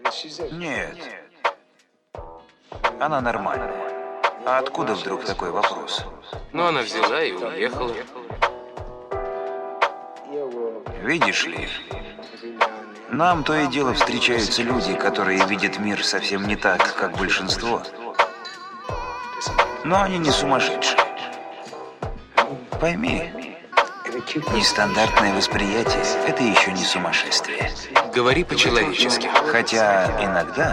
Нет. Она нормальная. А откуда вдруг такой вопрос? Ну, она взяла и уехала. Видишь ли, нам то и дело встречаются люди, которые видят мир совсем не так, как большинство. Но они не сумасшедшие. Пойми, нестандартное восприятие – это еще не сумасшествие. Говори по-человечески. Хотя иногда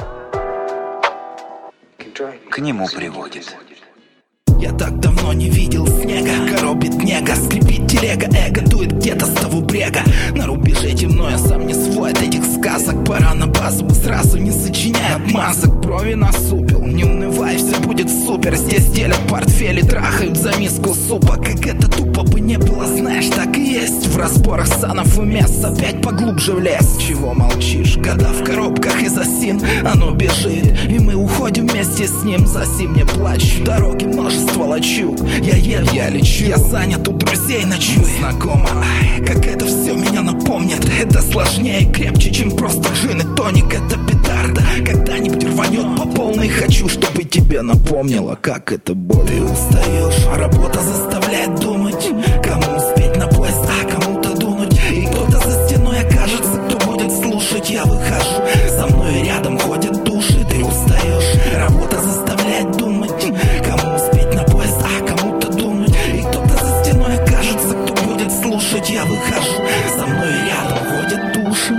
к нему приводит. Я так давно не видел снега, коробит нега, скрипит телега, эго дует где-то с того брега. На рубеже темно, я сам не свой от этих сказок. Пора на базу, сразу не сочиняй отмазок. Брови насупил, не унывай, все будет супер. Здесь делят портфели, трахают за миску супа. Как это тупо бы не было, знаешь, так и есть. В разборах санов и мест опять поглубже в лес. Чего молчишь? Года в коробках из осин, оно бежит, и мы уходим вместе с ним. За сим не плачь, в дороге множество лачуг. Я ем, я лечу, я занят, у друзей ночую. Знакомо, как это все меня напомнит. Это сложнее и крепче, чем просто джин и тоник. Это петарда, когда-нибудь рванет по полной. Хочу, чтобы тебе напомнило, как это больно. Ты устаешь, работа заставляет думать. Кому успеть на поезд, а кому-то дунуть. И кто-то за стеной окажется, кто будет слушать. Я выхожу, со мной рядом ходят души. Ты устаешь, работа заставляет думать. Кому успеть на поезд, а кому-то дунуть. И кто-то за стеной окажется, кто будет слушать. Я выхожу, со мной рядом ходят души.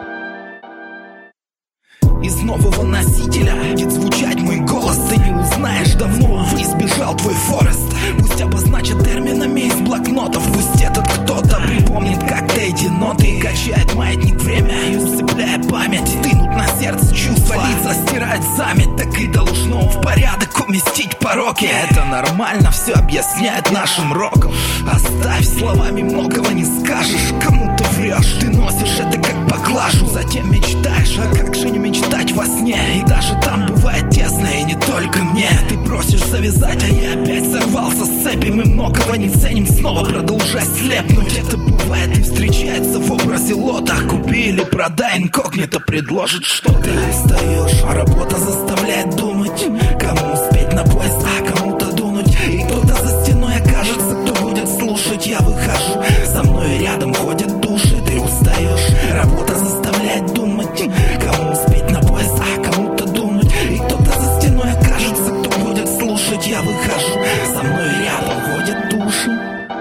Из нового носителя будет звучать мой голос. Ты не узнаешь, давно избежал твой Форест. Пусть обозначат терминами из блокнотов. Пусть этот кто-то припомнит как-то эти ноты. Качает маятник время и усыпляя память. Тынут на сердце чувства, лица стирает заметь. Так и должно в порядок уместить пороки. Это нормально, все объясняет нашим роком. Оставь, словами многого не скажешь. Кому ты врешь, ты носишь это как поклажу. Затем мечтаешь, а как же не мечтать во сне? И даже там бывает тесно, и не только мне. Ты просишь завязать, а я опять сорвался с цепи. Мы многого не ценим, снова продолжай слепнуть. Это бывает и встречается в образе лота. Купи или продай, инкогнито предложит что-то. Ты устаешь, а работа заставляет думать. Кому успеть на поезд, а кому-то дунуть. И кто-то за стеной окажется, кто будет слушать. Я выхожу, со мной рядом ходят души. Ты устаешь, работа заставляет думать. Кому успеть на поезд, а кому-то дунуть. И кто-то за стеной окажется, кто будет слушать. Я выхожу, со мной рядом ходят души.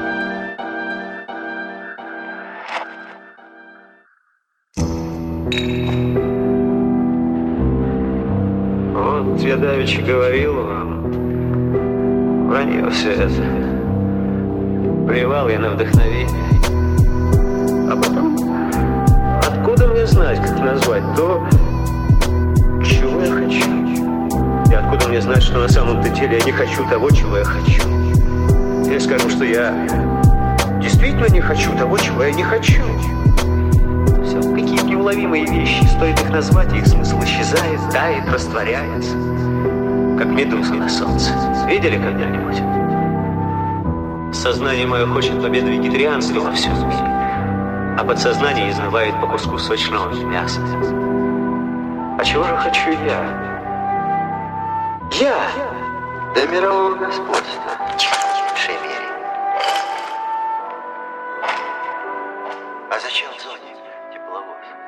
Вот я давеча говорил вам, вранье все это. Плевал я на вдохновение. А потом, откуда мне знать, как назвать то, чего я хочу? И откуда мне знать, что на самом-то деле я не хочу того, чего я хочу? Или скажу, что я действительно не хочу того, чего я не хочу? Все какие-то неуловимые вещи, стоит их назвать, и их смысл исчезает, тает, растворяется. Как медуза на солнце. Видели когда-нибудь? Сознание мое хочет победы вегетарианства во всем мире, а подсознание изнывает по куску сочного мяса. А чего же хочу я? Я до мирового господства в меньшей мере. А зачем в зоне тепловоз?